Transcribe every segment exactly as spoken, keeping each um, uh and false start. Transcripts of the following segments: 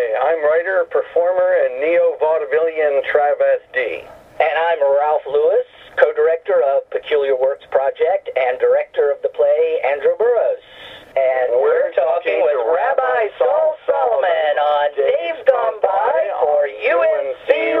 I'm writer, performer, and neo-vaudevillian travesti. And I'm Ralph Lewis, co-director of Peculiar Works Project and director of the play Andrew Burroughs. And we're talking with Rabbi Saul Solomon on Dave's Gone By for U N C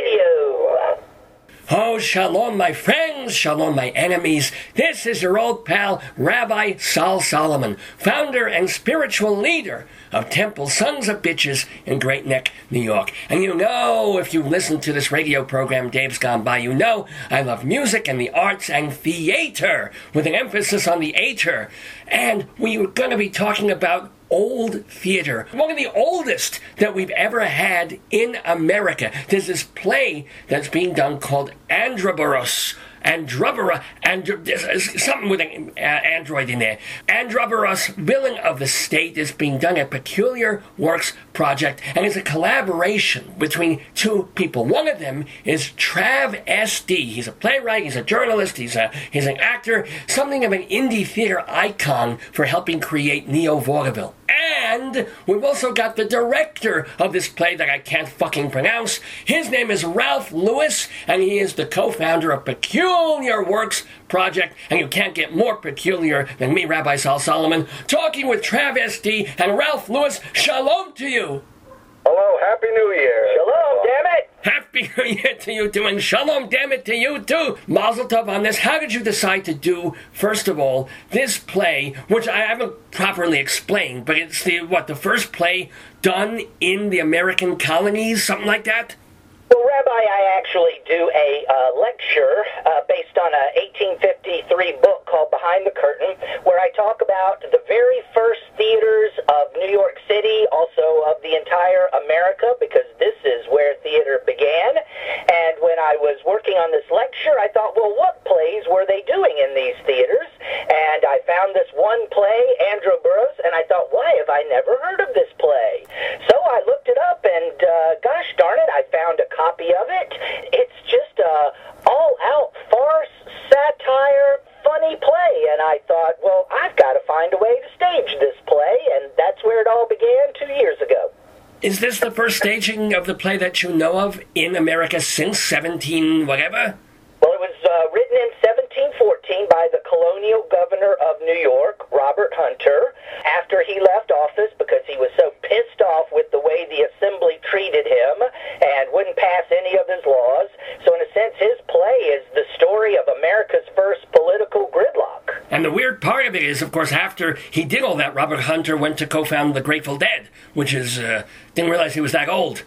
Radio. Oh, shalom, my friends, shalom, my enemies. This is your old pal, Rabbi Saul Solomon, founder and spiritual leader of Temple Sons of Bitches in Great Neck, New York. And you know, if you listen to this radio program, Dave's Gone By, you know I love music and the arts and theater, with an emphasis on the ater. And we're going to be talking about old theater, one of the oldest that we've ever had in America. There's this play that's being done called Androboros. Androbora, and there's something with an uh, android in there. Androboros, Villain of the State, is being done at Peculiar Works Project, and it's a collaboration between two people. One of them is Trav S D. He's a playwright, he's a journalist, he's a he's an actor, something of an indie theater icon for helping create Neo-Vaudeville. And we've also got the director of this play that I can't fucking pronounce. His name is Ralph Lewis, and he is the co-founder of Peculiar Works Project. And you can't get more peculiar than me, Rabbi Saul Solomon, talking with Trav S D and Ralph Lewis. Shalom to you. Hello, Happy New Year. Shalom, damn it. Happy New Year to you too, and shalom, damn it, to you too. Mazel tov on this. How did you decide to do, first of all, this play, which I haven't properly explained, but it's the, what, the first play done in the American colonies, something like that? Well, Rabbi, I actually do a uh, lecture uh, based on an eighteen fifty-three book called Behind the Curtain, where I talk about the very first theaters of New York City, also of the entire America, because this is where theater began. And when I was working on this lecture, I thought, well, what plays were they doing in these theaters? And I found this one play, Andrew Burroughs, and I thought, why have I never heard of this play? So I looked it up, and uh, gosh darn it, I found a copy of it. It's just a all-out farce, satire, funny play, and I thought, well, I've got to find a way to stage this play, and that's where it all began two years ago. Is this the first staging of the play that you know of in America since seventeen whatever? Well, it was uh, written in seventeen fourteen by the colonial governor of New York, Robert Hunter, after he left office because he was so pissed off with the way the assembly treated him and wouldn't pass any of his laws. So in a sense, his play is the story of America's first political gridlock. And the weird part of it is, of course, after he did all that, Robert Hunter went to co-found the Grateful Dead, which is, uh, didn't realize he was that old.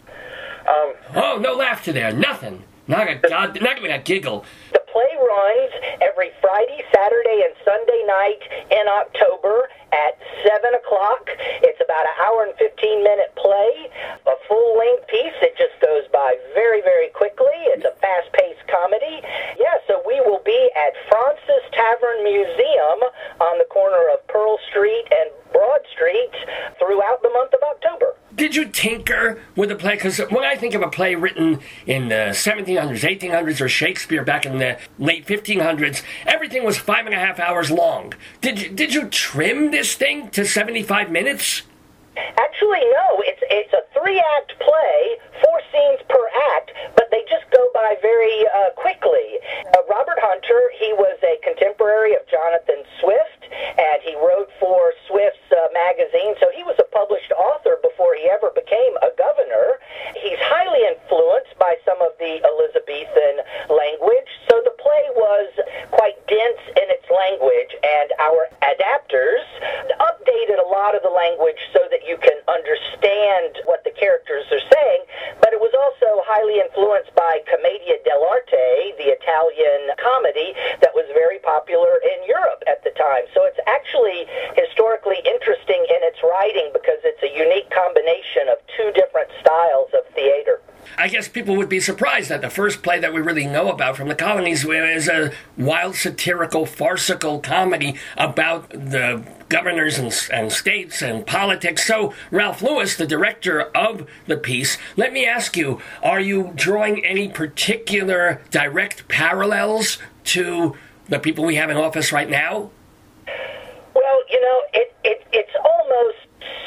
Um, oh, no laughter there, nothing. Not a god, not even a giggle. The play runs every Friday, Saturday, and Sunday night in October at seven o'clock. It's about an hour and fifteen minute play, a full-length piece. It just goes by very, very quickly. It's a fast-paced comedy. Yeah, so we will be at Francis Tavern Museum on the corner of Pearl Street and Broad Street throughout the month of October. Did you tinker with the play? Because when I think of a play written in the seventeen hundreds, eighteen hundreds, or Shakespeare back in the late fifteen hundreds, everything was five and a half hours long. Did you, did you trim this thing to seventy-five minutes? Actually, no. It's it's a three-act play, four scenes per act, but they just go by very uh, quickly. Uh, Robert Hunter, he was a contemporary of Jonathan Swift, and he wrote for Swift's uh, magazine, so he was a published author before he ever became a governor. He's highly influenced by some of the Elizabethan language, so the play was quite dense in its language, and our adapters updated a lot of the language so that you can understand what the characters are saying, but it was also highly influenced by Commedia dell'arte, the Italian comedy that was very popular in Europe at the time. So it's actually historically interesting in its writing because it's a unique combination of two different styles of theater. I guess people would be surprised that the first play that we really know about from the colonies is a wild, satirical, farcical comedy about the governors and, and states and politics. So, Ralph Lewis, the director of the piece, let me ask you, are you drawing any particular direct parallels to the people we have in office right now? Well, you know, it, it it's almost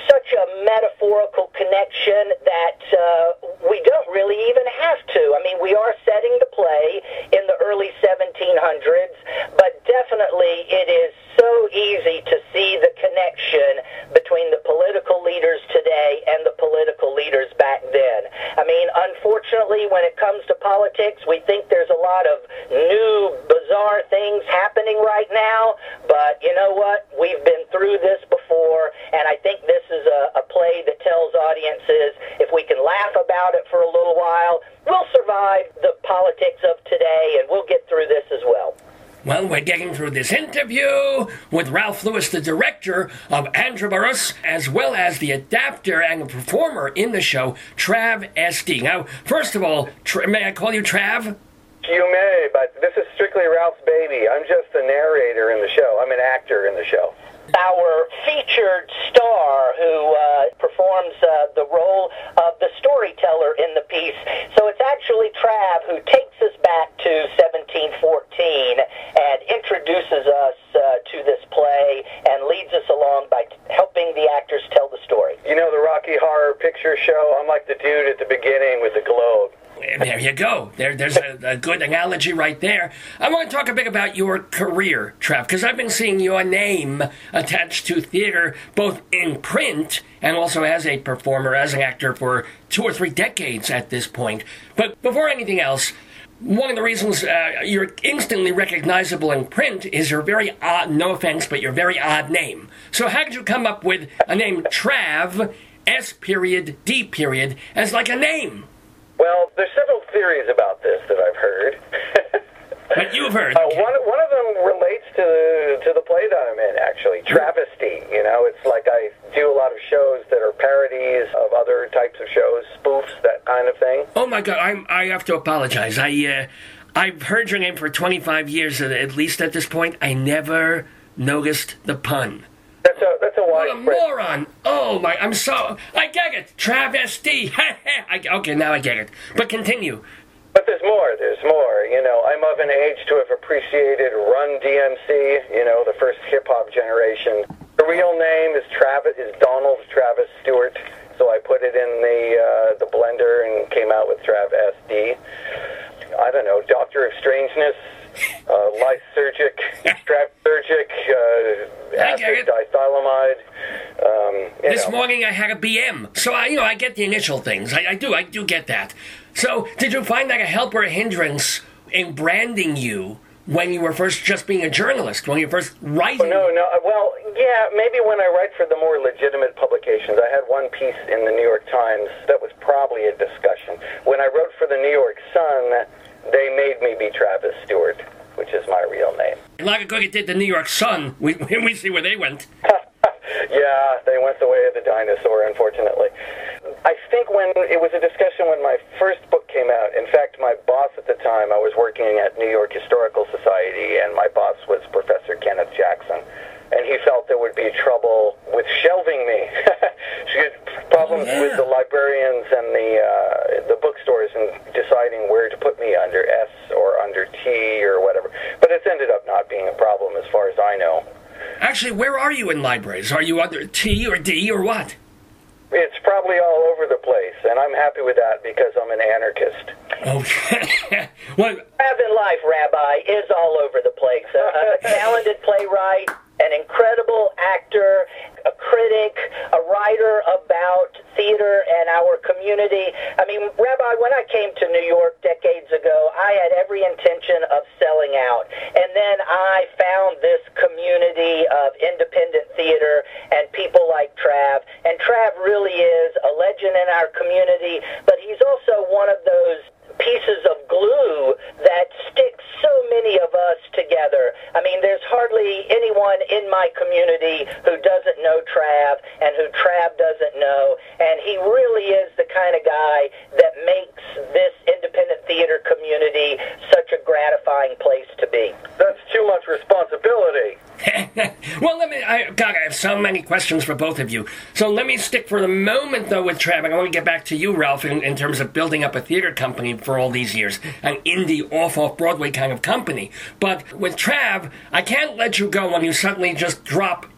such a metaphorical connection that uh, we don't really even have to. I mean, we are setting the play in the early seventeen hundreds, but definitely it is so easy to see the connection between the political leaders today and the political leaders back then. I mean, unfortunately, when it comes to politics, we think there's a lot of new, bizarre things happening right now, but you know what? We've been through this before, and I think this is a, a play that tells audiences if we can laugh about it for a little while, we'll survive the politics of today, and we'll get through this as well. Well, we're getting through this interview with Ralph Lewis, the director of Androborous, as well as the adapter and the performer in the show, Trav S D. Now, first of all, Tra- may I call you Trav? You may, but this is strictly Ralph's baby. I'm just the narrator in the show. I'm an actor in the show. Our featured star who uh, performs uh, the role of the storyteller in the piece. So it's actually Trav who takes us back to seventeen fourteen and introduces us uh, to this play and leads us along by t- helping the actors tell the story. You know the Rocky Horror Picture Show? I'm like the dude at the beginning with the globe. There you go. There, there's a, a good analogy right there. I want to talk a bit about your career, Trav, because I've been seeing your name attached to theater, both in print and also as a performer, as an actor for two or three decades at this point. But before anything else, one of the reasons uh, you're instantly recognizable in print is your very odd, no offense, but your very odd name. So how did you come up with a name Trav, S period, D period, as like a name? Well, there's several theories about this that I've heard. But you've heard. Uh, Okay. one, one of them relates to the, to the play that I'm in, actually. Travesty. You know, it's like I do a lot of shows that are parodies of other types of shows, spoofs, that kind of thing. Oh my God! I'm, I have to apologize. I uh, I've heard your name for twenty-five years, uh, at least at this point. I never noticed the pun. That's a that's a What a widespread. moron! Oh my! I'm so I get it. Travesty. I, okay, now I get it. But continue. But there's more, there's more. You know, I'm of an age to have appreciated Run D M C, you know, the first hip-hop generation. The real name is Travis, is Donald Travis Stewart, so I put it in the uh, the blender and came out with Trav S D. I don't know, Doctor of Strangeness, uh, Lysergic, Travsurgic, uh, I get acid it. diethylamide. Um, you This know. morning I had a B M, so I, you know, I get the initial things. I, I do, I do get that. So, did you find that a help or a hindrance in branding you when you were first just being a journalist, when you were first writing? No, no. Well, yeah, maybe when I write for the more legitimate publications. I had one piece in the New York Times that was probably a discussion. When I wrote for the New York Sun, they made me be Travis Stewart, which is my real name. Like a it did the New York Sun. We, we see where they went. Yeah, they went the way of the dinosaur, unfortunately. I think when it was a discussion when my first book came out, in fact, my boss at the time, I was working at New York Historical Society, and my boss was Professor Kenneth Jackson, and he felt there would be trouble with shelving me. She had problems Oh, yeah. with the librarians and the uh, the bookstores and deciding where to put me, under S or under T or whatever. But it's ended up not being a problem as far as I know. Actually, where are you in libraries? Are you under T or D or what? It's probably all over the place, and I'm happy with that because I'm an anarchist. Oh, well, Trav in life, Rabbi, is all over the place. A, a talented playwright, an incredible actor, a critic, a writer about theater and our community. I mean, Rabbi, when I came to New York decades ago, I had every intention of selling out. And then I found this community of independent theater and people like Trav. And Trav really is a legend in our community, but he's also one of those pieces of glue that sticks so many of us together. I mean, there's hardly anyone in my community who doesn't know Trav and who Trav doesn't know, and he really is the kind of guy that makes this independent theater community such a gratifying place to be. That's too much responsibility. well, let me. I, God, I have so many questions for both of you. So let me stick for the moment, though, with Trav. I want to get back to you, Ralph, in, in terms of building up a theater company for all these years, an indie, off-off-Broadway kind of company. But with Trav, I can't let you go when you suddenly just drop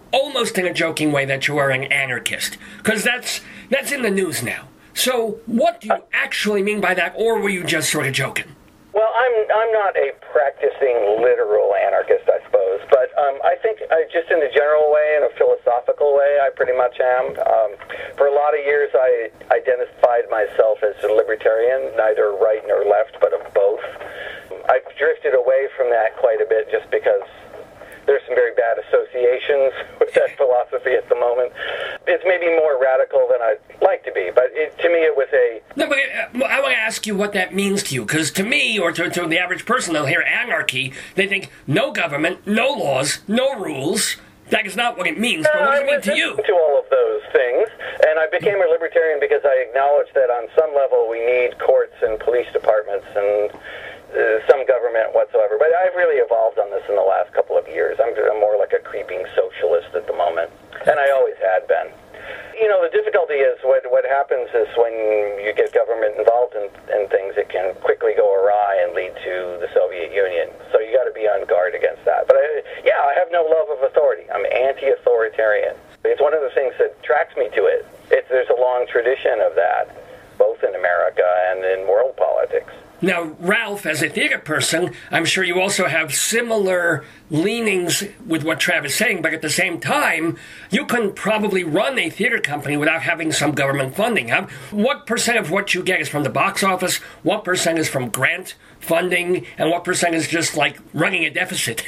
almost in a joking way that you are an anarchist, because that's that's in the news now. So what do you actually mean by that, or were you just sort of joking? Well, I'm I'm not a practicing literal anarchist, I suppose, but um, I think I, just in a general way, in a philosophical way, I pretty much am. Um, for a lot of years, I identified myself as a libertarian, neither right nor left, but of both. I've drifted away from that quite a bit just because there's some very bad associations with that philosophy at the moment. It's maybe more radical than I'd like to be, but it, to me it was a... No, but uh, I want to ask you what that means to you, because to me, or to, to the average person, they'll hear anarchy, they think no government, no laws, no rules. That is not what it means, but what does it mean to you? To all of those things, and I became a libertarian because I acknowledged that on some level we need courts and police departments and Uh, some government whatsoever. But I've really evolved on this in the last couple of years. I'm, I'm more like a creeping socialist at the moment, and I always had been. You know, the difficulty is what what happens is when you get government involved in, in things, it can quickly go awry and lead to the Soviet Union. So you got to be on guard against that. But I, yeah, I have no love of authority. I'm anti-authoritarian. It's one of the things that attracts me to it. It's, there's a long tradition of that, both in America and in world politics. Now, Ralph, as a theater person, I'm sure you also have similar leanings with what Trav is saying, but at the same time, you can probably run a theater company without having some government funding. Huh? What percent of what you get is from the box office? What percent is from grant funding? And what percent is just like running a deficit?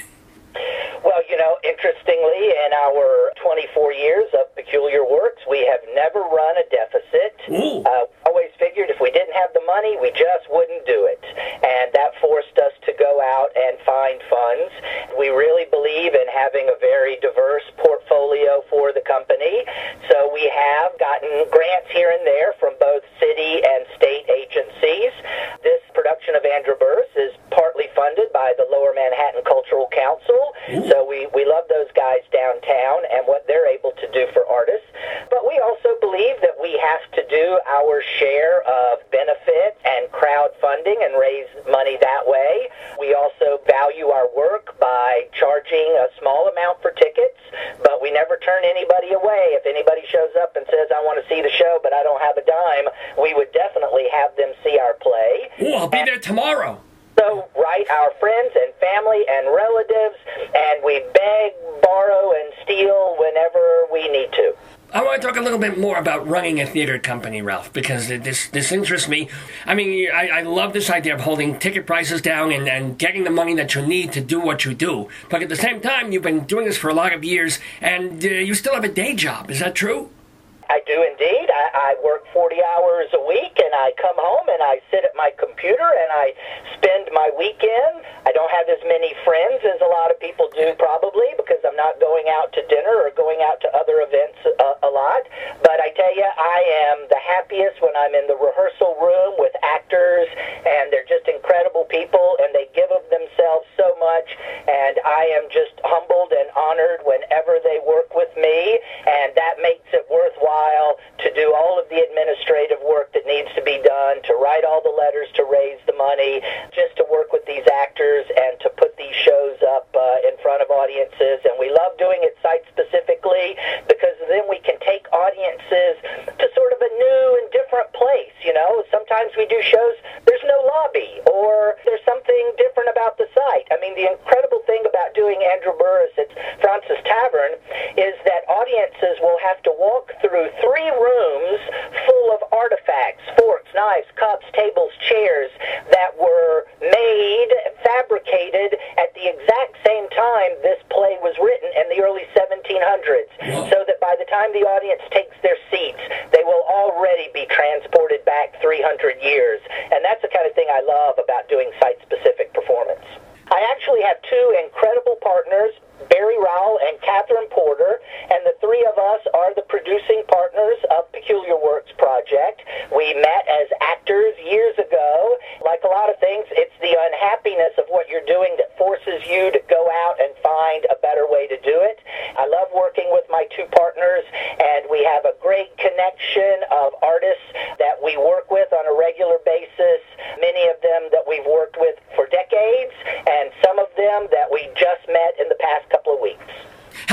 Well, you know, interestingly, in our twenty-four years of Peculiar Works, we have never run a deficit. Ooh. Uh, always figured if we didn't have the money, we just wouldn't do it. And that forced us to go out and find funds. We really believe in having a very diverse portfolio for the company. So we have gotten grants here and there from both city and state agencies. This production of Andrew Burris is partly funded by the Lower Manhattan Cultural Council. Ooh. So we, we love those guys downtown and what they're able to do for artists. But we also believe that we have to do our share of benefit and crowdfunding and raise money that way. We also value our work by charging a small amount for tickets, but we never turn anybody away. If anybody shows up and says, I want to see the show, but I don't have a dime, we would definitely have them see our play. Ooh, I'll be there tomorrow. So, right, our friends and family and relatives, and we beg, borrow, and steal whenever we need to. I want to talk a little bit more about running a theater company, Ralph, because this this interests me. I mean, I, I love this idea of holding ticket prices down and, and getting the money that you need to do what you do. But at the same time, you've been doing this for a lot of years, and uh, you still have a day job. Is that true? I do indeed. I, I work forty hours a week, and I come home and I sit at my computer and I spend my weekend. I don't have as many friends as a lot of people do probably because I'm not going out to dinner or going out to other events a, a lot. But I tell you, I am the happiest when I'm in the rehearsal room with actors, and they're just incredible people, and they give of themselves so much, and I am just humbled and honored whenever they work with me, and that makes it worthwhile to do all of the administrative work that needs to be done, to write all the letters to raise the money, just to work with these actors and to put these shows up uh, in front of audiences. And we love doing it site-specifically because then we can take audiences to sort of a new and different place, you know. Sometimes we do shows, there's no lobby, or there's something different about the site. I mean, the incredible thing about doing Andrew Burris at Francis Tavern is that audiences will have to walk through three rooms full of artifacts, forks, knives, cups, tables, chairs that were made, fabricated at the exact same time this play was written in the early seventeen hundreds, so that by the time the audience takes their seats, they will already be transported back three hundred years. And that's the kind of thing I love about doing site-specific performance. I actually have two incredible partners, Barry Rowell and Catherine Porter, and the three of us are the producing partners of Peculiar Works Project. We met as actors years ago. Like a lot of things, it's the unhappiness of what you're doing that forces you to go out and find a better way to do it. I love working with my two partners, and we have a great connection of artists that we work with on a regular basis, many of them that we've worked with for decades, and some of them that we just met in the past couple of weeks. How long have you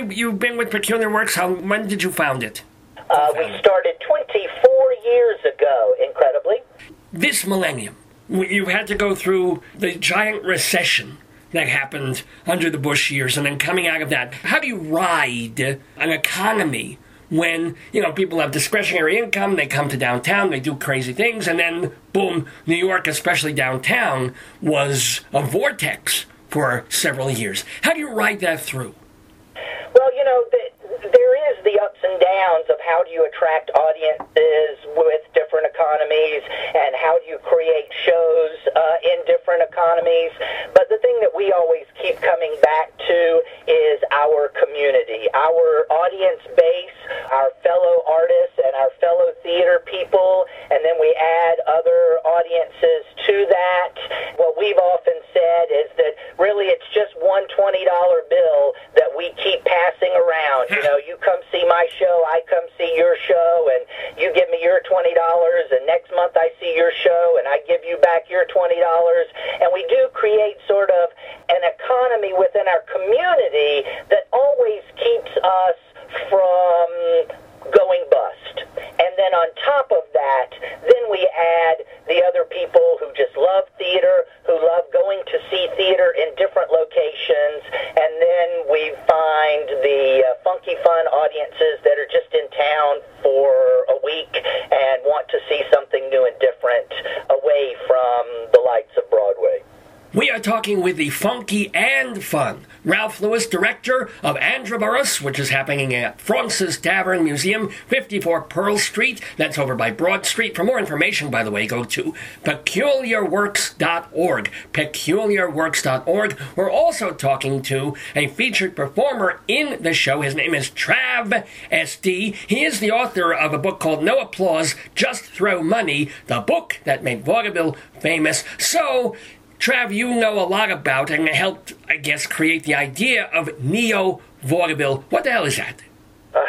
you've been with Peculiar Works. How, when did you found it? Uh, we started twenty-four years ago, incredibly. This millennium, you've had to go through the giant recession that happened under the Bush years, and then coming out of that. How do you ride an economy when, you know, people have discretionary income, they come to downtown, they do crazy things, and then, boom, New York, especially downtown, was a vortex for several years. How do you ride that through? Well, you know, the, there is the ups and downs of how do you attract audiences with different economies and how do you create shows uh, in different economies. But the thing that we always keep coming back to is our community, our audience base, our fellow artists and our fellow theater people, and then we add other audiences to that. What we've often said is that really it's just one twenty dollar bill that we keep passing around. You know, you come see my show, I come see your show, and you give me your twenty dollars, and next month I see your show, and I give you back your twenty dollars. And we do create sort of an economy within our community that always keeps us from going bust. And then on top of that, then we add the other people who just love theater, who love going to see theater in different locations, and then we find the uh, funky fun audiences that are just in town for a week and want to see something new and different away from the lights of Broadway. We are talking with the funky and fun Ralph Lewis, director of Androborous, which is happening at Fraunces Tavern Museum, fifty-four Pearl Street. That's over by Broad Street. For more information, by the way, go to peculiar works dot org. peculiar works dot org. We're also talking to a featured performer in the show. His name is Trav S D. He is the author of a book called No Applause, Just Throw Money, the book that made vaudeville famous. So, Trav, you know a lot about and helped, I guess, create the idea of neo-vaudeville. What the hell is that? Uh,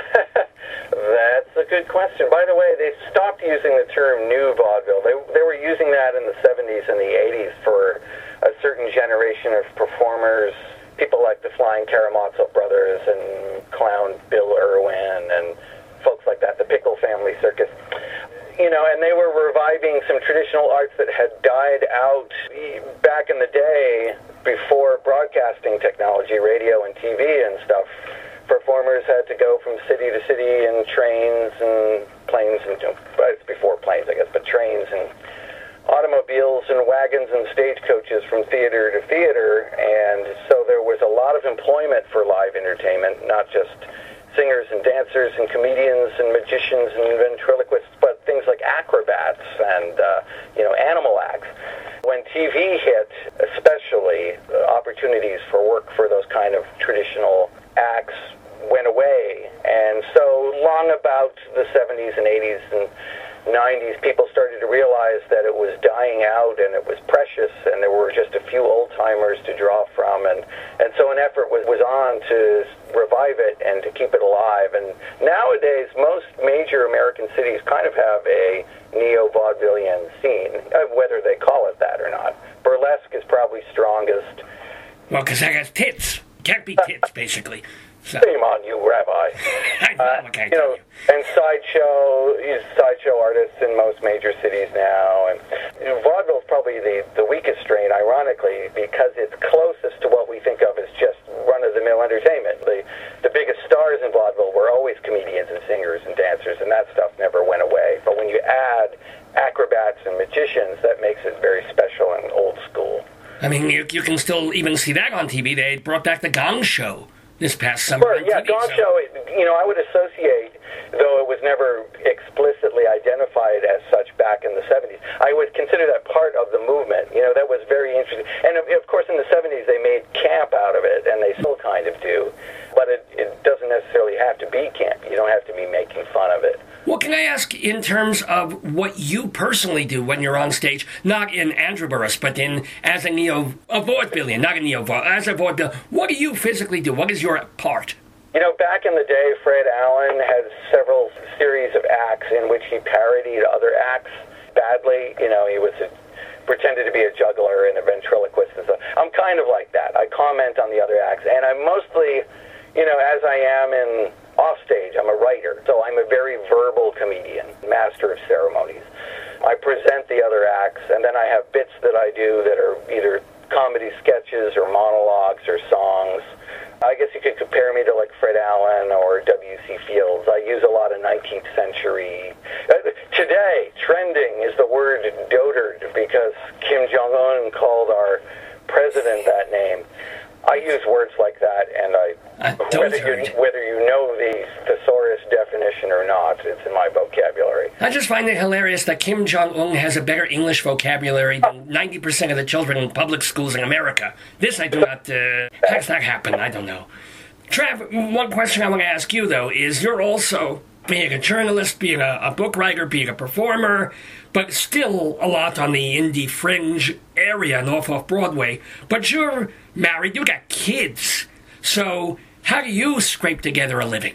that's a good question. By the way, they stopped using the term new vaudeville. They, they were using that in the seventies and the eighties for a certain generation of performers, people like the Flying Karamazov Brothers and Clown Bill Irwin and folks like that, the Pickle Family Circus. You know, and they were reviving some traditional arts that had died out back in the day before broadcasting technology, radio and T V and stuff. Performers had to go from city to city in trains and planes, and well, it's before planes, I guess, but trains and automobiles and wagons and stagecoaches from theater to theater. And so there was a lot of employment for live entertainment, not just singers and dancers and comedians and magicians and ventriloquists, but things like acrobats and, uh, you know, animal acts. When T V hit, especially, uh, opportunities for work for those kind of traditional acts went away. And so long about the seventies and eighties and nineties, people started to realize that it was dying out and it was precious and there were just a few old-timers to draw from. And, and so an effort was, was on to revive it and to keep it alive. And nowadays, most major American cities kind of have a neo-vaudevillian scene, whether they call it that or not. Burlesque is probably strongest. Well, because I got tits. Can't be tits, basically. So. Shame on you, Rabbi. I know, uh, okay, you know, you. and sideshow, he's sideshow artists in most major cities now. And you know, vaudeville is probably the, the weakest strain, ironically, because it's closest to what we think of as just run-of-the-mill entertainment. The the biggest stars in vaudeville were always comedians and singers and dancers, and that stuff never went away. But when you add acrobats and magicians, that makes it very special and old school. I mean, you, you can still even see that on T V. They brought back the Gong Show this past summer. Sure, yeah, Gong so. Show, you know, I would associate, though it was never explicitly identified as such back in the seventies, I would consider that part of the movement. You know, that was very interesting. And, of course, in the seventies, they made camp out of it, and they still kind of do. But it, it doesn't necessarily have to be camp. You don't have to be making fun of it. Well, can I ask, in terms of what you personally do when you're on stage, not in Androborous, but in as a neo a vaudevillian, not a neo as a vaudeville, what do you physically do? What is your part? You know, back in the day, Fred Allen had several series of acts in which he parodied other acts badly. You know, he was a, pretended to be a juggler and a ventriloquist and stuff. I'm kind of like that. I comment on the other acts, and I mostly you know, as I am in offstage. I'm a writer, so I'm a very verbal comedian, master of ceremonies. I present the other acts, and then I have bits that I do that are either comedy sketches or monologues or songs. I guess you could compare me to like Fred Allen or W C Fields. I use a lot of nineteenth century. Uh, today, trending is the word dotard because Kim Jong-un called our president that name. I use words like that, and I uh, whether you, whether you know the thesaurus definition or not, it's in my vocabulary. I just find it hilarious that Kim Jong-un has a better English vocabulary than ninety percent of the children in public schools in America. This I do not... Uh, how does that happen? I don't know. Trav, one question I want to ask you, though, is you're also being a journalist, being a, a book writer, being a performer, but still a lot on the indie fringe area and off off Broadway. But you're married, you got kids. So how do you scrape together a living?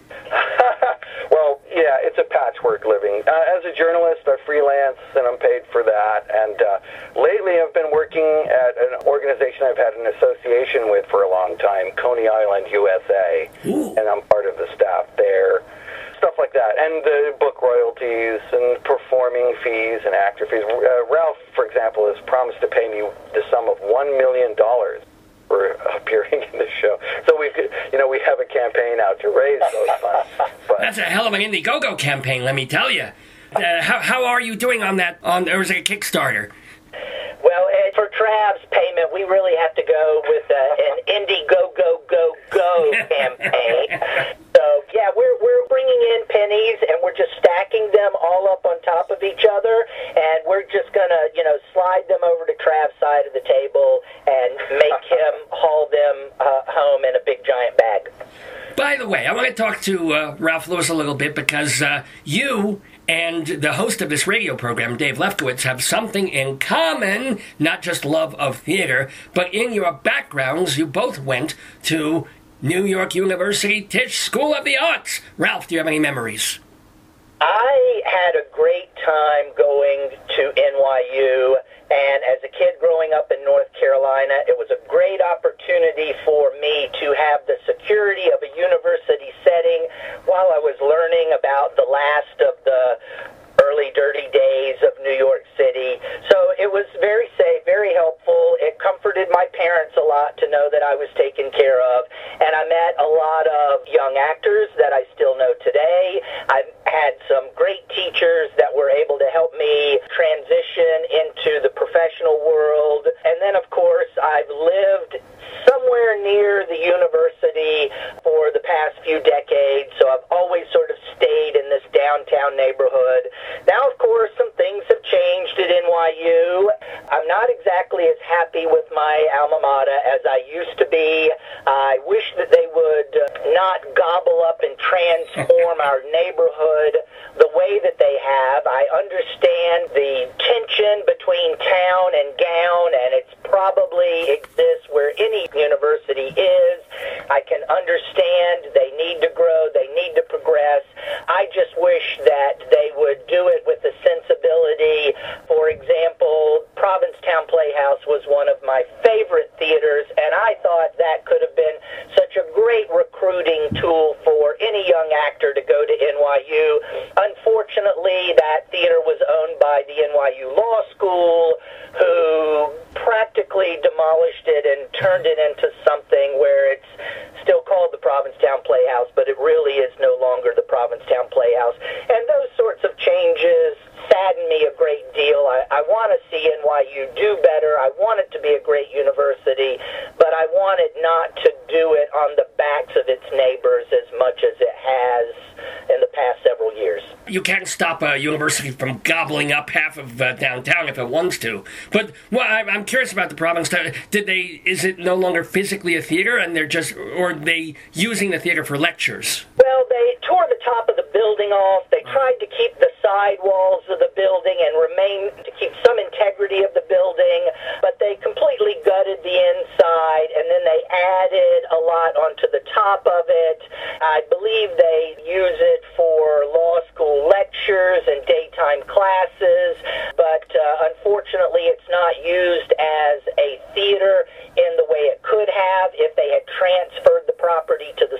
Well, yeah, it's a patchwork living. Uh, as a journalist, I freelance and I'm paid for that. And uh, lately I've been working at an organization I've had an association with for a long time, Coney Island, U S A. Ooh. And I'm part of the staff there. Stuff like that, and the book royalties and performing fees and actor fees. Uh, Ralph, for example, has promised to pay me the sum of one million dollars for appearing in the show. So we, you know, we have a campaign out to raise those funds. But that's a hell of an Indiegogo campaign, let me tell you. Uh, how how are you doing on that? On or is it a Kickstarter? Well, Ed, for Trav's payment, we really have to go with uh, an Indiegogo go go campaign. So yeah, we're we're bringing in pennies and we're just stacking them all up on top of each other, and we're just gonna you know slide them over to Trav's side of the table and make him haul them uh, home in a big giant bag. By the way, I want to talk to uh, Ralph Lewis a little bit because uh, you and the host of this radio program, Dave Lefkowitz, have something in common, not just love of theater, but in your backgrounds, you both went to New York University Tisch School of the Arts. Ralph, do you have any memories? I had a great time going to N Y U, and as a kid growing up in North Carolina, it was a great opportunity for me to have the security of a university setting while I was learning about the last of the early dirty days of New York City. So it was very safe, very helpful. It comforted my parents a lot to know that I was taken care of. And I met a lot of young actors that I still know today. I've had some great teachers that were able to help me transition into the professional world. And then, of course, I've lived somewhere near the university for the past few decades, so I've always sort of stayed in this downtown neighborhood. Now, of course, some things have changed at N Y U. I'm not exactly as happy with my alma mater as I used to be. I wish that they would not gobble up and transform our neighborhood the way that they have. I understand the tension between town and gown, and it's probably exists where any university is. I can understand they need to grow, they need to progress. I just wish that they would do it with a sensibility. For example, Provincetown Playhouse was one of my favorite theaters, and I thought that could have been such a great recruiting tool for any young actor to go to N Y U. Unfortunately, that theater was owned by the N Y U Law School, who practically demolished it and turned it into something where it's still called the Provincetown Playhouse, but it really is no longer the Provincetown Playhouse. And those sorts of changes sadden me a great deal. I, I want to see N Y U do better. I want it to be a great university, but I want it not to do it on the backs of its neighbors as much as it has in the past several years. You can't stop a university from gobbling up half of uh, downtown if it wants to. But well, I, I'm curious about the province. Did they? Is it no longer physically a theater, and they're just, or are they using the theater for lectures? Well, they tore the top of the building off. They tried to keep the side walls of the building and remain to keep some integrity of the building, but they completely gutted the inside, and then they added a lot onto the top of it. I believe they use it for law school lectures and daytime classes, but uh, unfortunately it's not used as a theater in the way it could have if they had transferred the property to the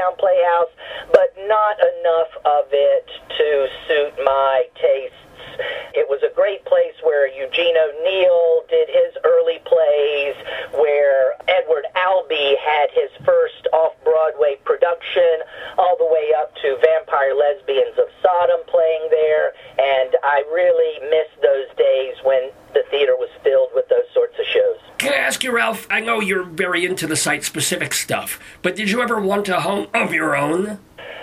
Jamestown Playhouse, but not enough of it to suit my tastes. It was a great place where Eugene O'Neill did his early plays, where Edward Albee had his first off-Broadway production, all the way up to Vampire Lesbians of Sodom playing there, and I really miss those days when the theater was filled with those sorts of shows. Can I ask you, Ralph, I know you're very into the site-specific stuff, but did you ever want a home of your own?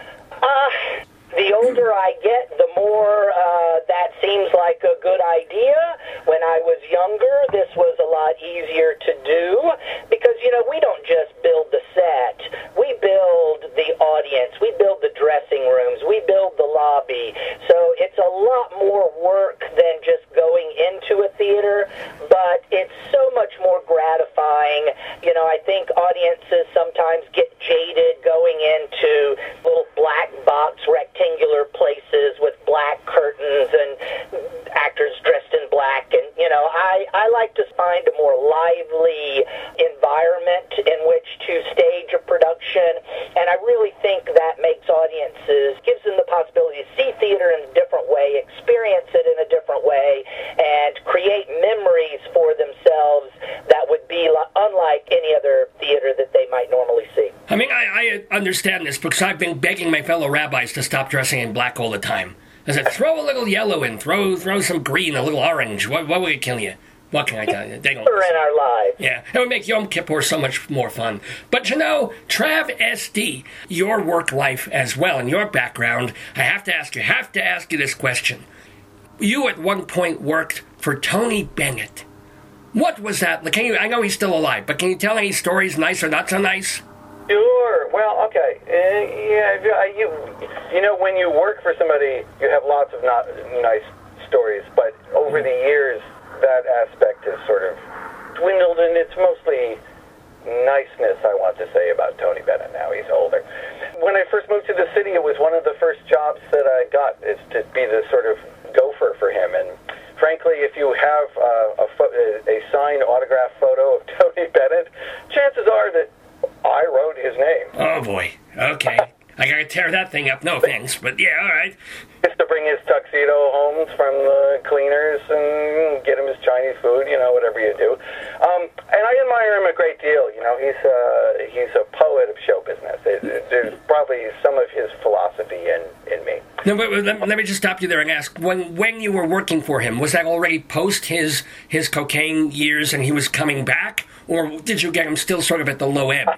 Uh, the older I get, the more uh, that seems like a good idea. When I was younger, this was a lot easier to do because, you know, we don't just build the set. We build the audience. We build the dressing rooms. We build the lobby. So it's a lot more work than just going into a theater, but it's so much more gratifying. You know, I think audiences sometimes get jaded going into little black box rectangular places with black curtains and actors dressed in black, and you know, I, I like to find a more lively environment in which to stage a production, and I really think that makes audiences, gives them the possibility to see theater in a different way, experience it in a different way, and create memories for themselves that would be unlike any other theater that they might normally see. I mean, I, I understand this because I've been begging my fellow rabbis to stop dressing in black all the time. I said, throw a little yellow in, throw throw some green, a little orange. What, what would kill you? What can I tell you? They don't We're in our lives. Yeah, it would make Yom Kippur so much more fun. But you know, Trav S D, your work life as well, and your background, I have to ask you, have to ask you this question. You at one point worked for Tony Bennett. What was that? Can you? I know he's still alive, but can you tell any stories, nice or not so nice? Sure. Well, okay. Uh, yeah, you you know, when you work for somebody, you have lots of not nice stories, but over the years, that aspect has sort of dwindled, and it's mostly niceness, I want to say, about Tony Bennett now. He's older. When I first moved to the city, it was one of the first jobs that I got, is to be the sort of gopher for him, and frankly, if you have uh, a, fo- a signed autograph photo of Tony Bennett, chances are that I wrote his name. Oh, boy. Okay. I gotta tear that thing up. No offense, but yeah, all right. Just to bring his tuxedo home from the cleaners and get him his Chinese food, you know, whatever you do. Um, and I admire him a great deal. You know, he's a, he's a poet of show business. It, it, there's probably some of his philosophy in, in me. No, but let, let me just stop you there and ask, when when you were working for him, was that already post his, his cocaine years and he was coming back? Or did you get him still sort of at the low ebb?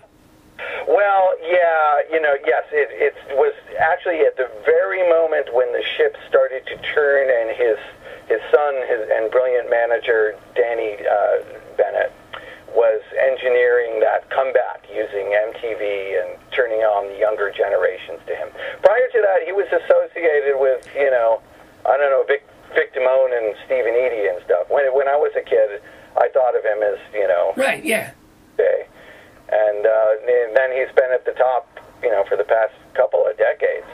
Well, yeah, you know, yes, it, it was actually at the very moment when the ship started to turn, and his his son his, and brilliant manager, Danny uh, Bennett, was engineering that comeback using M T V and turning on the younger generations to him. Prior to that, he was associated with, you know, I don't know, Vic, Vic Damone and Stephen Eady and stuff. When, when I was a kid, I thought of him as, you know... Right, yeah. Okay. And uh, then he's been at the top, you know, for the past couple of decades.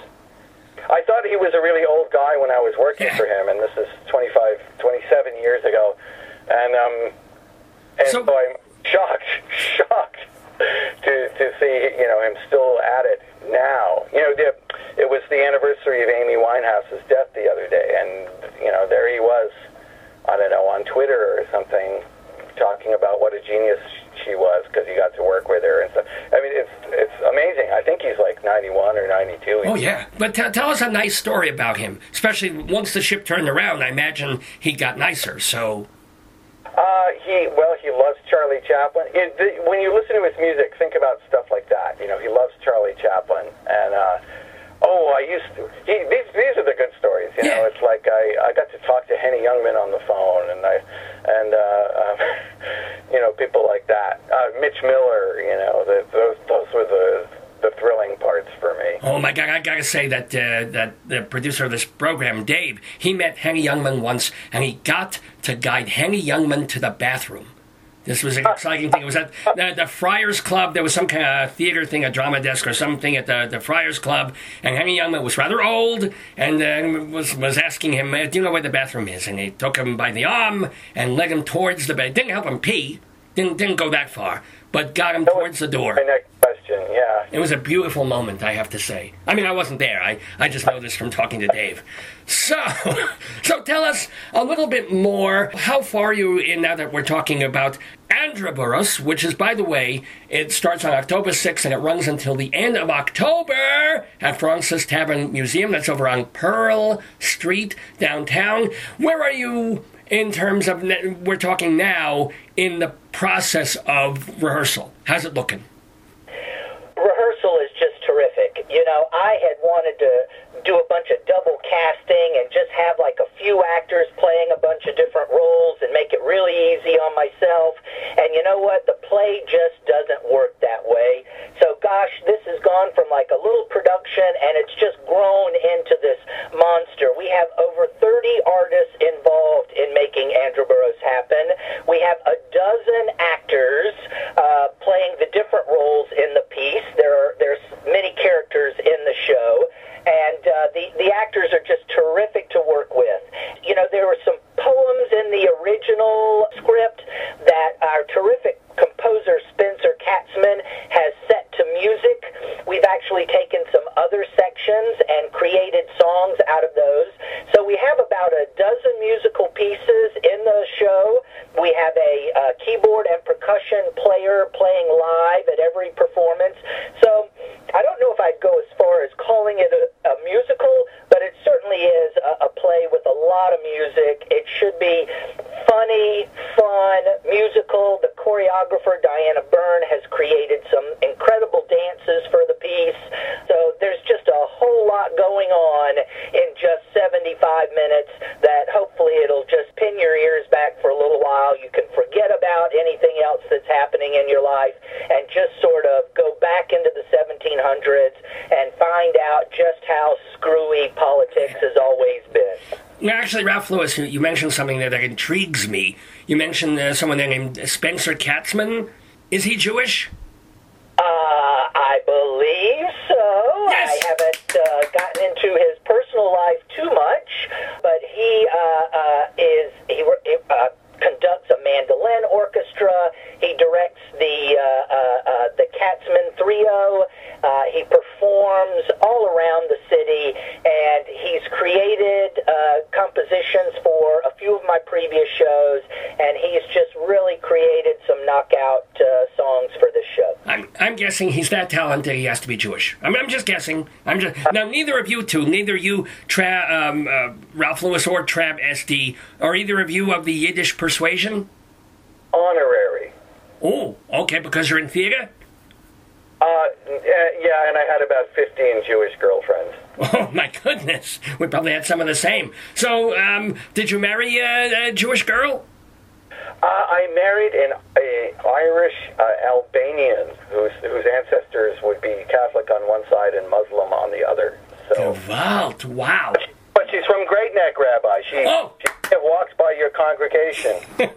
I thought he was a really old guy when I was working for him, and this is twenty-five, twenty-seven years ago. And um, and so, so I'm shocked, shocked to to see, you know, him still at it now. You know, the, it was the anniversary of Amy Winehouse's death the other day, and you know, there he was, I don't know, on Twitter or something, talking about what a genius she was because he got to work with her and stuff. I mean, it's it's amazing. I think he's like ninety-one or ninety-two. Oh, yeah. But t- tell us a nice story about him, especially once the ship turned around. I imagine he got nicer, so... Uh, he, well, he loves Charlie Chaplin. It, the, when you listen to his music, think about stuff like that. You know, he loves Charlie Chaplin. And, uh, oh, I used to... He, these, these are the good stories, you yeah. know. It's like I, I got to talk to Henny Youngman on the phone, and I... And, uh, um, you know, people like that. Uh, Mitch Miller, you know, the, those those were the the thrilling parts for me. Oh, my God, I gotta say that uh, that the producer of this program, Dave, he met Henny Youngman once, and he got to guide Henny Youngman to the bathroom. This was an exciting thing. It was at the, the Friars Club. There was some kind of theater thing, a drama desk or something at the, the Friars Club. And Henny Youngman was rather old and uh, was was asking him, do you know where the bathroom is? And he took him by the arm and led him towards the bed. Didn't help him pee. Didn't, didn't go that far, but got him that towards the door. My next question. question, yeah. It was a beautiful moment, I have to say. I mean, I wasn't there. I, I just know this from talking to Dave. So, so tell us a little bit more. How far are you in now that we're talking about Androboros, which is, by the way, it starts on October sixth and it runs until the end of October at Francis Tavern Museum. That's over on Pearl Street, downtown. Where are you in terms of, we're talking now, in the process of rehearsal? How's it looking? Rehearsal is just terrific. You know, I had wanted to do a bunch of double casting and just have like a few actors playing a bunch of different roles and make it really easy on myself. And you know what? The play just doesn't work that way. So gosh, this has gone from like a little production and it's just grown into this monster. We have over thirty artists involved in making Androboros happen. We have a dozen actors uh, playing the different roles in the piece. There are there's many characters in the show. And uh, the, the actors are just terrific to work with. You know, there were some poems in the original script that our terrific composer, Spencer Katzman, has set to music. We've actually taken some other sections and created songs out of those. So we have about a dozen musical pieces in the show. We have a uh, keyboard and percussion player playing live at every performance. So I don't know if I'd go as far as calling it a, a musical, but it certainly is a, a play with a lot of music. It should be funny, fun, musical. The choreographer, Diana Byrne, has created some incredible dances for the piece. So there's just a whole lot going on in just seventy-five minutes that hopefully it'll just pin your ears back for a little while. You can forget about anything else that's happening in your life and just sort of go back into the seventeen hundreds and find out just how screwy politics has always been. Now, actually, Ralph Lewis, you mentioned something there that intrigues me. You mentioned uh, someone there named Spencer Katzman. Is he Jewish? Uh, I believe so. Yes. I haven't uh, gotten into his personal life too much, but he uh, uh, is he uh, conducts a mandolin orchestra. He directs the uh, uh, uh, the Katzman Trio. Uh, he performs all around the city, and he's created uh, compositions for a few of my previous shows, and he's just really created some knockout uh, songs for this show. I'm, I'm guessing he's that talented he has to be Jewish. I'm, I'm just guessing. I'm just Now, neither of you two, neither you, Tra, um, uh, Ralph Lewis or Trav S D, are either of you of the Yiddish persuasion? Honorary. Oh, okay, because you're in theater? Uh, yeah, and I had about fifteen Jewish girlfriends. Oh, my goodness. We probably had some of the same. So, um, did you marry a, a Jewish girl? Uh, I married an a Irish uh, Albanian whose whose ancestors would be Catholic on one side and Muslim on the other. So, Gewalt, wow. but she's from Great Neck, Rabbi. She, Oh. she walks by your congregation.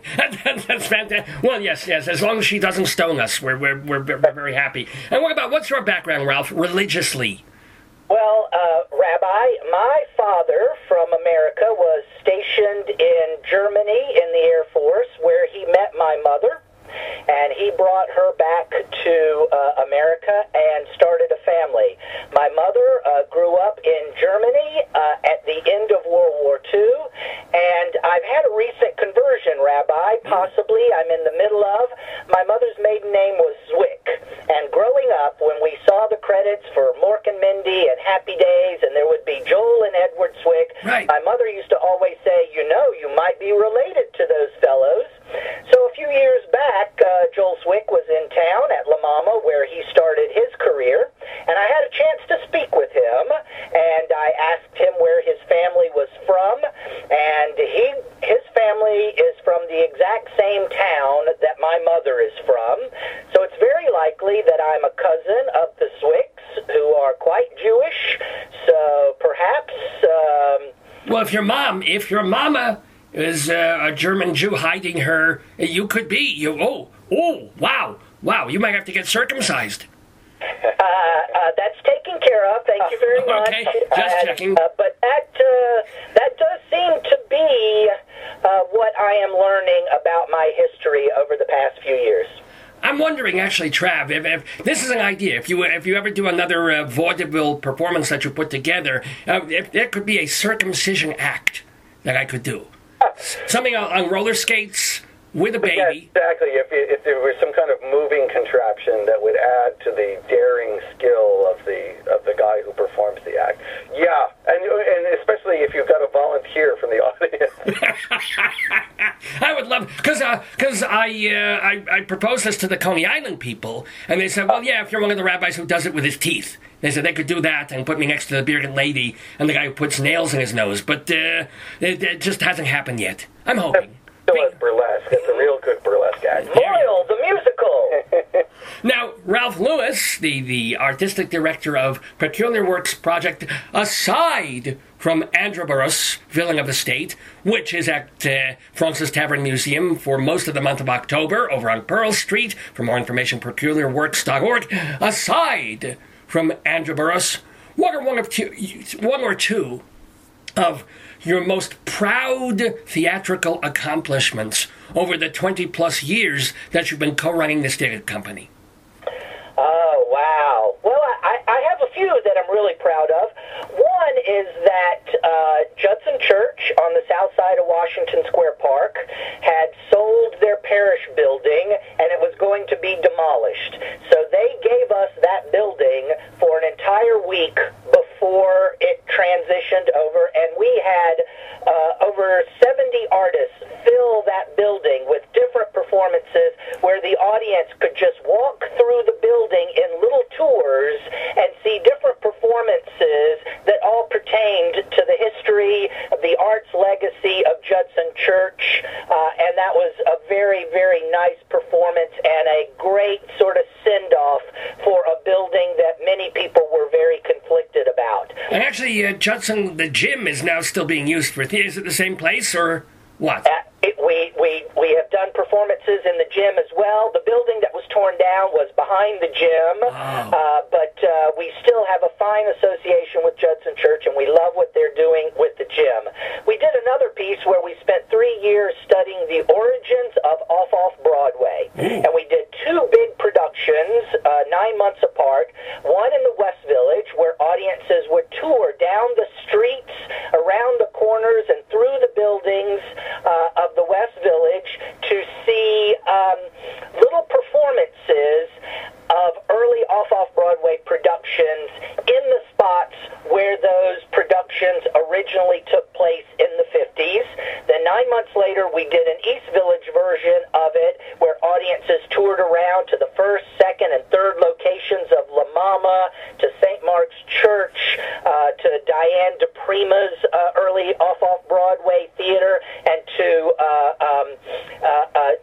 That's fantastic. Well, yes, yes. As long as she doesn't stone us, we're we're we're, we're very happy. And what about what's your background, Ralph, religiously? Well, uh, Rabbi, my father from America was stationed in Germany in the Air Force, where he met my mother, and he brought her back to uh, America and started a family. My mother uh, grew up in Germany uh, at the end of World War Two, and I've had a recent conversion, Rabbi, possibly I'm in the middle of. My mother's maiden name was Zwick, and growing up, when we saw the credits for Mork and Mindy and Happy Days, and there would be Joel and Edward Zwick, Right. my mother used to always say, you know, you might be related to those fellows. So a few years back, uh, Joel Zwick was in town at La Mama, where he started his career, and I had a chance to speak with him, and I asked him where his family was from, and he his family is from the exact same town that my mother is from, so it's very likely that I'm a cousin of the Zwicks, who are quite Jewish, so perhaps... Um, Well, if your mom, if your mama is uh, a German Jew hiding her, you could be. You oh oh wow wow. You might have to get circumcised. Uh, uh, that's taken care of. Thank you very much. Okay, just uh, checking. Uh, but that uh, that does seem to be uh, what I am learning about my history over the past few years. I'm wondering, actually, Trav, if, if this is an idea, if you if you ever do another uh, vaudeville performance that you put together, uh, if there could be a circumcision act that I could do. Something on, on roller skates with a baby. Yeah, exactly. If, if there was some kind of moving contraption that would add to the daring skill of the of the guy who performs the act. Yeah, and and especially if you've got a volunteer from the audience. I would love, because uh, cause I, uh, I I proposed this to the Coney Island people, and they said, well, yeah, if you're one of the rabbis who does it with his teeth. They said they could do that and put me next to the bearded lady and the guy who puts nails in his nose, but uh, it, it just hasn't happened yet. I'm hoping. Still has burlesque. It's a real good burlesque act. Moyle, the musical. Now, Ralph Lewis, the, the artistic director of Peculiar Works Project, aside from Androborous, Villain of the State, which is at uh, Fraunces Tavern Museum for most of the month of October over on Pearl Street. For more information, peculiar works dot org. Aside from Androborous, what are one of two, one or two of your most proud theatrical accomplishments over the twenty-plus years that you've been co-running this theater company? Oh, wow. Well, I, I have a few that I'm really proud of. One is that uh, Judson Church on the south side of Washington Square Park had sold their parish building, and it was going to be demolished. So they gave us that building for an entire week before it transitioned over, and we had uh, over seventy artists fill that building with different performances where the audience could just walk through the building in little tours and see different performances that all pertained to the history, the arts legacy of Judson Church, uh, and that was a very, very nice performance and a great sort of send-off for a building that many people were very conflicted about. And actually, uh, Judson, the gym is now still being used for theater. Is it the same place, or what? Uh, it, we, we, we have done performances in the gym as well. The building that was torn down was behind the gym, oh. uh, but uh, we still have a fine association with Judson Church, and we love what they're doing with the gym. We did another piece where we spent three years studying the origins of Off-Off Broadway, Ooh. and we did two big productions, uh, nine months apart, one in the West Village, where audiences would tour down the streets, around the corners, and through the buildings uh, of the West Village to see um, little performances of early off-off Broadway productions in the spots where those productions originally took place in the fifties. Then nine months later, we did an East Village version of it where audiences toured around to the first, second, and third locations of La Mama, to Saint Mark's Church, uh, to Diane DePrima's uh, early off-off Broadway theater, and to uh, um, uh, uh,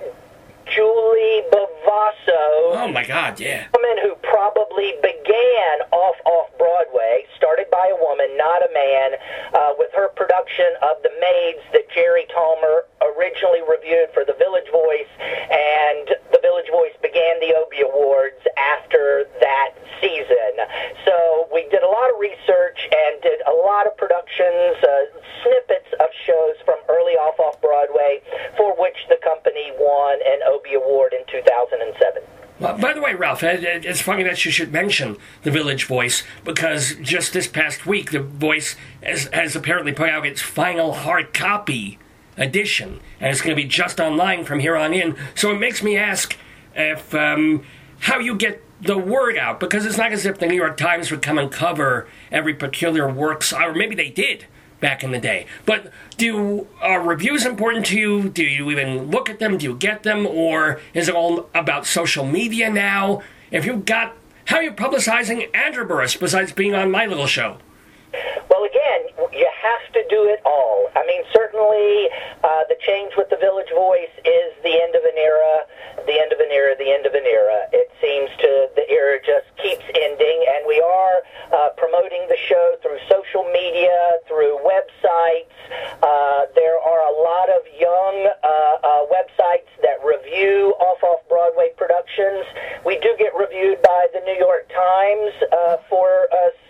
Julie Bavasso. Oh, my God, yeah. A woman who probably began off-off Broadway, started by a woman, not a man, uh, with her production of The Maids that Jerry Tolmer originally reviewed for The Village Voice, and The Village Voice began the Obie Awards after that season. So we did a lot of research and did a lot of productions, uh, snippets of shows from early off-off Broadway, for which the company won an Obie Award in two thousand seven. Well, by the way, Ralph, it's funny that you should mention The Village Voice, because just this past week, The Voice has, has apparently put out its final hard copy edition, and it's going to be just online from here on in. So it makes me ask if um, how you get the word out, because it's not as if the New York Times would come and cover every Peculiar Works, or maybe they did back in the day. But do are reviews important to you? Do you even look at them? Do you get them? Or is it all about social media now? If you've got, how are you publicizing Androborous besides being on my little show? Well, again, you have to do it all. I mean, certainly uh, the change with the Village Voice is the end of an era, the end of an era, the end of an era. It seems to, the era just keeps ending, and we are uh, promoting the show through social media, through websites. Uh, there are a lot of young uh, uh, websites that review off-off Broadway productions. We do get reviewed by the New York Times uh, for uh, some of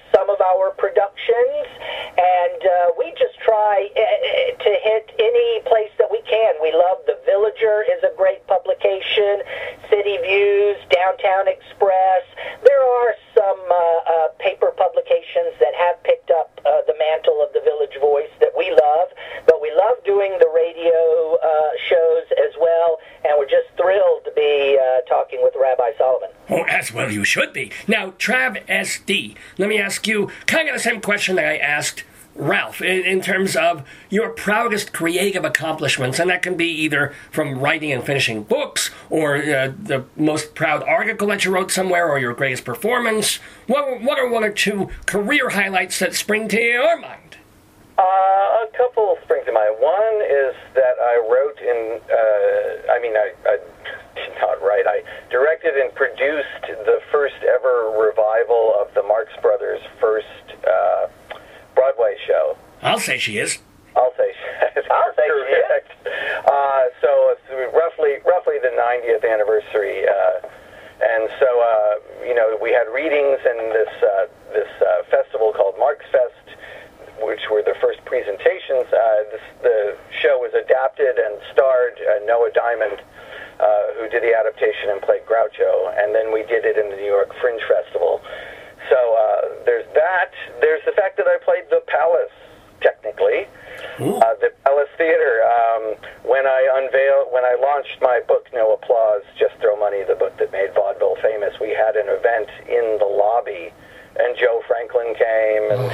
our productions, and uh, we just try uh, to hit any place that we can. We love The Villager is a great publication, City Views, Downtown Express. There are some uh, uh, paper publications that have picked up uh, the mantle of the Village Voice that we love, but we love doing the radio uh, shows as well, and we're just thrilled to be uh, talking with Rabbi Solomon. Oh, as well you should be. Now, Trav S D, let me ask you kind of the same question that I asked Ralph, in, in terms of your proudest creative accomplishments, and that can be either from writing and finishing books, or uh, the most proud article that you wrote somewhere, or your greatest performance. What, what are one or two career highlights that spring to your mind? Uh, a couple spring to mind. One is that I wrote in, uh, I mean, I, I did not write, I directed and produced the first ever revival of the Marx Brothers' first uh, Broadway show. I'll say she is. I'll say she is. I'll say she is. Uh, so it's roughly, roughly the ninetieth anniversary, uh, and so uh, you know, we had readings in this uh, this uh, festival called Marx Fest, which were the first presentations. Uh, this, the show was adapted and starred uh, Noah Diamond, uh, who did the adaptation and played Groucho, and then we did it in the New York Fringe Festival. So uh, there's that. There's the fact that I played the Palace, technically, uh, the Palace Theater. Um, when I unveiled, when I launched my book, No Applause, Just Throw Money, the book that made vaudeville famous, we had an event in the lobby, and Joe Franklin came, and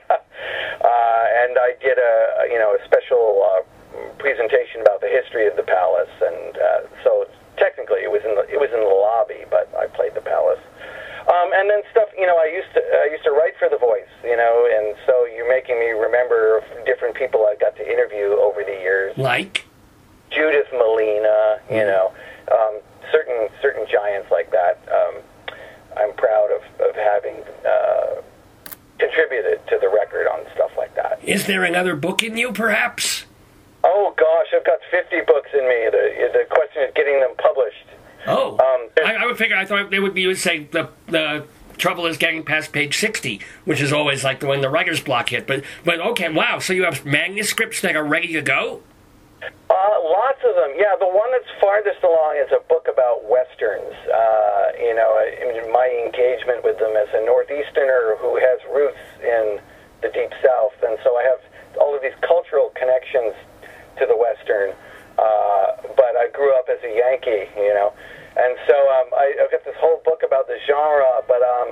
uh, and I did a you know a special uh, presentation about the history of the Palace, and uh, so technically it was in the it was in the lobby, but I played the Palace. Um, and then stuff, you know, I used to I used to write for The Voice, you know, and so you're making me remember different people I got to interview over the years. Like? Judith Malina, you know, um, certain certain giants like that. Um, I'm proud of, of having uh, contributed to the record on stuff like that. Is there another book in you, perhaps? Oh, gosh, I've got fifty books in me. The, the question is getting them published. Oh, um, I, I would figure, I thought they would be, you would say the, the trouble is getting past page sixty, which is always like when the writer's block hit. But, but okay, wow, so you have manuscripts that are ready to go? Uh, lots of them. Yeah, the one that's farthest along is a book about Westerns. Uh, you know, I, my engagement with them as a Northeasterner who has roots in the Deep South. And so I have all of these cultural connections to the Western. Uh, but I grew up as a Yankee, you know. And so um, I, I've got this whole book about the genre, but um,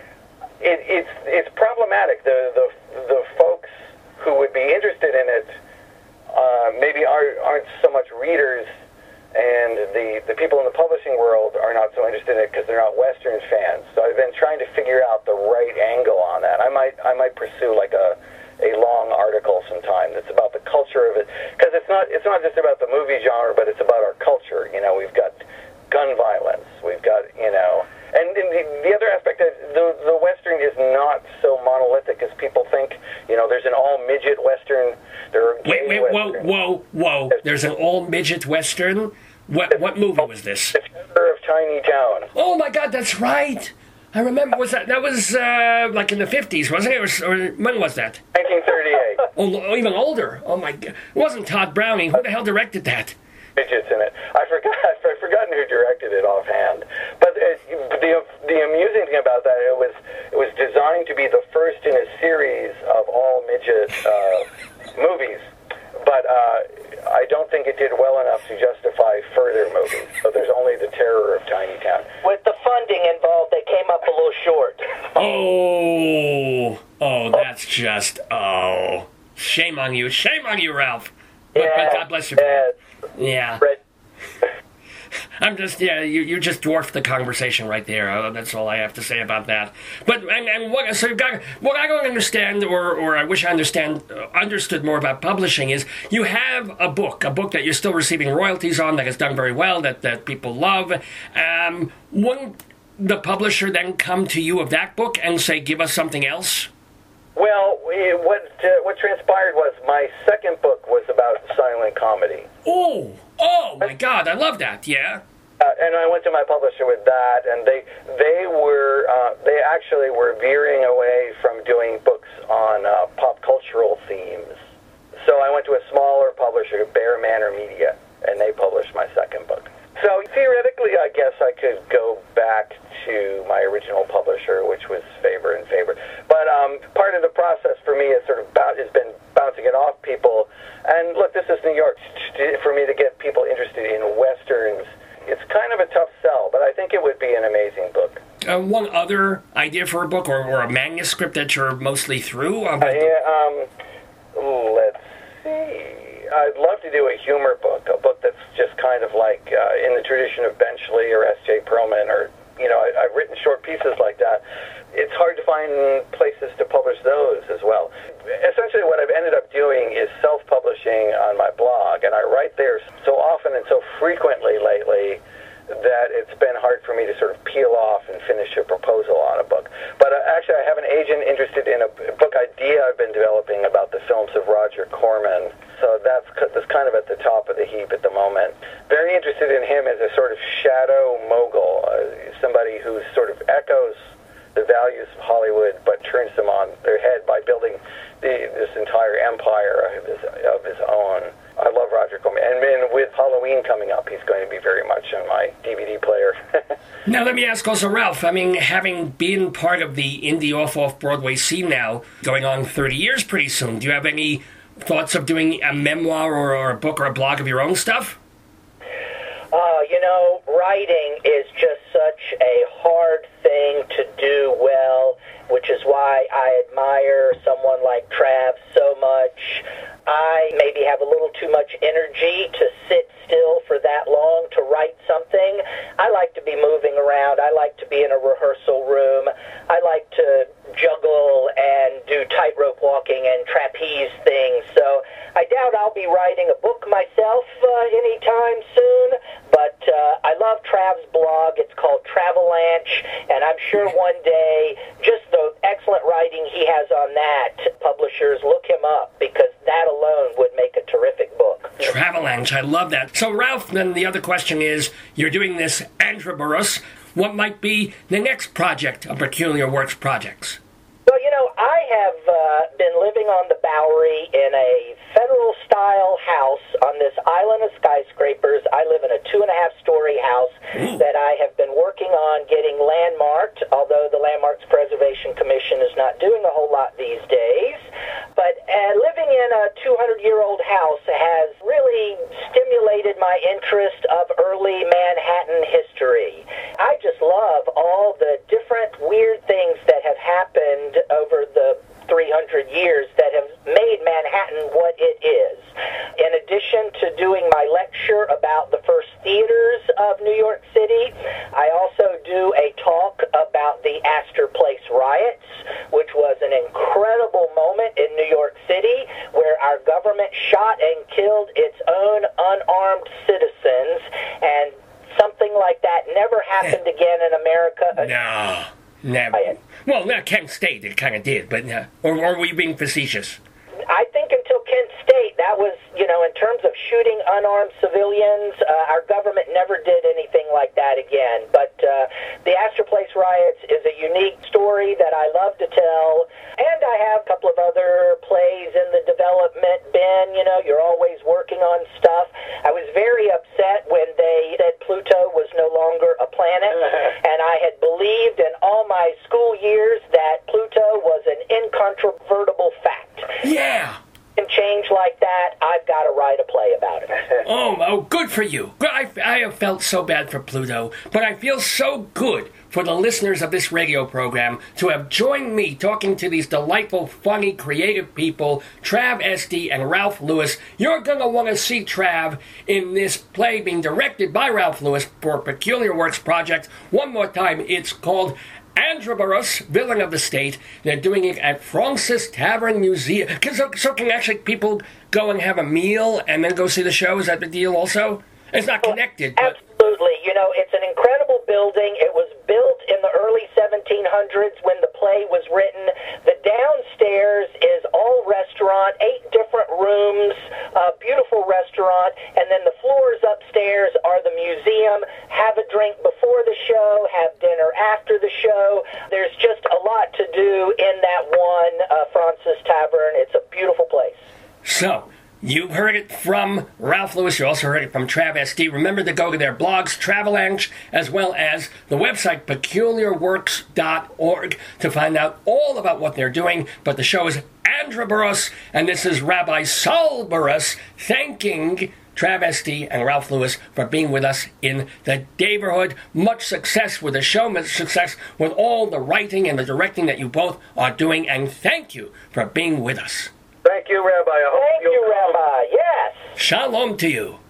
it, it's it's problematic. The, the, the folks who would be interested in it Uh, maybe aren't, aren't so much readers, and the, the people in the publishing world are not so interested in it because they're not Western fans. So I've been trying to figure out the right angle on that. I might I might pursue like a a long article sometime that's about the culture of it, because it's not it's not just about the movie genre, but it's about our culture. You know, we've got gun violence, we've got you know, and, and the, the other aspect of the the Western is not so monolithic as people think. You know, there's an all midget Western. There are wait, wait, Western. whoa, whoa, whoa! There's an all-midget Western. What, what movie was this? The Terror of Tiny Town. Oh my God, that's right. I remember. Was that that was uh, like in the fifties, wasn't it? Or, or when was that? nineteen thirty-eight. Oh, even older. Oh my God, it wasn't Todd Browning. Who the hell directed that? Midgets in it. I forgot. I've forgotten who directed it offhand. But it, the the amusing thing about that, it was it was designed to be the first in a series of all midget uh, movies. But uh, I don't think it did well enough to justify further movies. So there's only The Terror of Tiny Town. With the funding involved, they came up a little short. Oh, oh, that's just oh, shame on you, shame on you, Ralph. But, Yeah, but God bless you. Yeah. Yeah. Right. I'm just, yeah, you, you just dwarfed the conversation right there. Uh, that's all I have to say about that. But, and, and what, so you've got, what I don't understand, or, or I wish I understand, uh, understood more about publishing is you have a book, a book that you're still receiving royalties on that has done very well, that, that people love. Um, wouldn't the publisher then come to you of that book and say, give us something else? Well, we, what uh, what transpired was my second book was about silent comedy. Oh, oh my God, I love that, yeah. Uh, and I went to my publisher with that, and they they were uh, they actually were veering away from doing themes. So I went to a smaller publisher, Bear Manor Media, and they published my second book. So theoretically, I guess I could go back to my original publisher, which was Faber and Faber. But um, part of the process for me is sort of about, has been bouncing it off people. And look, this is New York. For me to get people interested in Westerns, it's kind of a tough sell, but I think it would be an amazing book. Uh, one other idea for a book or, or a manuscript that you're mostly through? Uh, yeah, um, let's see. I'd love to do a humor book, a book that's just kind of like uh, in the tradition of Benchley or S J Perlman, or, you know, I, I've written short pieces like that. It's hard to find places to publish those as well. Essentially what I've ended up doing is self-publishing on my blog, and I write there so often and so frequently lately that it's been hard for me to sort of peel off and finish a proposal on a book. But uh, actually I have an agent interested in a book idea I've been developing about the films of Roger Corman. So that's, that's kind of at the top of the heap at the moment. Very interested in him as a sort of shadow mogul, uh, somebody who sort of echoes the values of Hollywood but turns them on their head by building the, this entire empire of his, of his own. I love Roger Corman. And then with Halloween coming up, he's going to be very much on my D V D player. Now, let me ask also, Ralph, I mean, having been part of the indie off-off-Broadway scene now, going on thirty years pretty soon, do you have any thoughts of doing a memoir or, or a book or a blog of your own stuff? Uh, you know, writing is just such a hard thing to do well, which is why I admire someone like Trav so much. I maybe have a little too much energy to sit still for that long to write something. I like to be moving around. I like to be in a rehearsal room. I like to juggle and do tightrope walking and trapeze things. So I doubt I'll be writing a book myself uh, anytime soon, but uh, I love Trav's blog. It's called Travelanche, and I'm sure one day just the excellent writing he has on that, publishers, look him up, because that alone would make a terrific book. Travelanche, I love that. So, Ralph, then the other question is, you're doing this Androborous. What might be the next project of Peculiar Works Projects? Well, you know, I have uh, been living on the Bowery in a federal-style house on this island of skyscrapers. I live in a two-and-a-half-story house Ooh. that I have been working on getting landmarked, although the Landmarks Preservation Commission is not doing a whole lot these days. But uh, living in a two hundred year old house has really stimulated my interest of early Manhattan history. I just love all the different weird things that have happened over the three hundred years that have made Manhattan what it is. In addition to doing my lecture about the first theaters of New York City, I also do a talk about the Astor Place riots, which was an incredible moment in New York City where our government shot and killed its own unarmed citizens, and something like that never happened again in America. No. Never. Well, not Kent State, it kind of did, but uh, or, or were you being facetious? I think until Kent State, that was, you know, in terms of shooting unarmed civilians, uh, our government never did anything like that again. But uh, the Astor Place riots is a unique story that I love to tell, and I have a couple of other plays in the development. Ben, you know, you're always working on stuff. I was very upset when they said Pluto was no longer a planet, and I had believed in all my school years that Pluto was an incontrovertible fact. Yeah. And change like that, I've got to write a play about it. oh, oh, good for you. I, I have felt so bad for Pluto, but I feel so good for the listeners of this radio program to have joined me talking to these delightful, funny, creative people, Trav Estey and Ralph Lewis. You're going to want to see Trav in this play being directed by Ralph Lewis for Peculiar Works Project. One more time, it's called Androborous, Villain of the State. They're doing it at Francis Tavern Museum. So, so can actually people go and have a meal and then go see the show? Is that the deal also? It's not connected, but... Absolutely. You know, it's an incredible building. It was built in the early seventeen hundreds when the play was written. The downstairs is all restaurant, eight different rooms, a beautiful restaurant, and then the floors upstairs are the museum. Have a drink before the show, have dinner after the show. There's just a lot to do in that one uh, Francis Tavern. It's a beautiful place. So, you've heard it from Ralph Lewis. You also heard it from Trav S D. Remember to go to their blogs, Travelanche, as well as the website, peculiar works dot org, to find out all about what they're doing. But the show is Andrew Burrus, and this is Rabbi Saul Burrus thanking Trav S D and Ralph Lewis for being with us in the neighborhood. Much success with the show, much success with all the writing and the directing that you both are doing, and thank you for being with us. Thank you, Rabbi. I hope Thank you'll you, come. Rabbi. Yes. Shalom to you.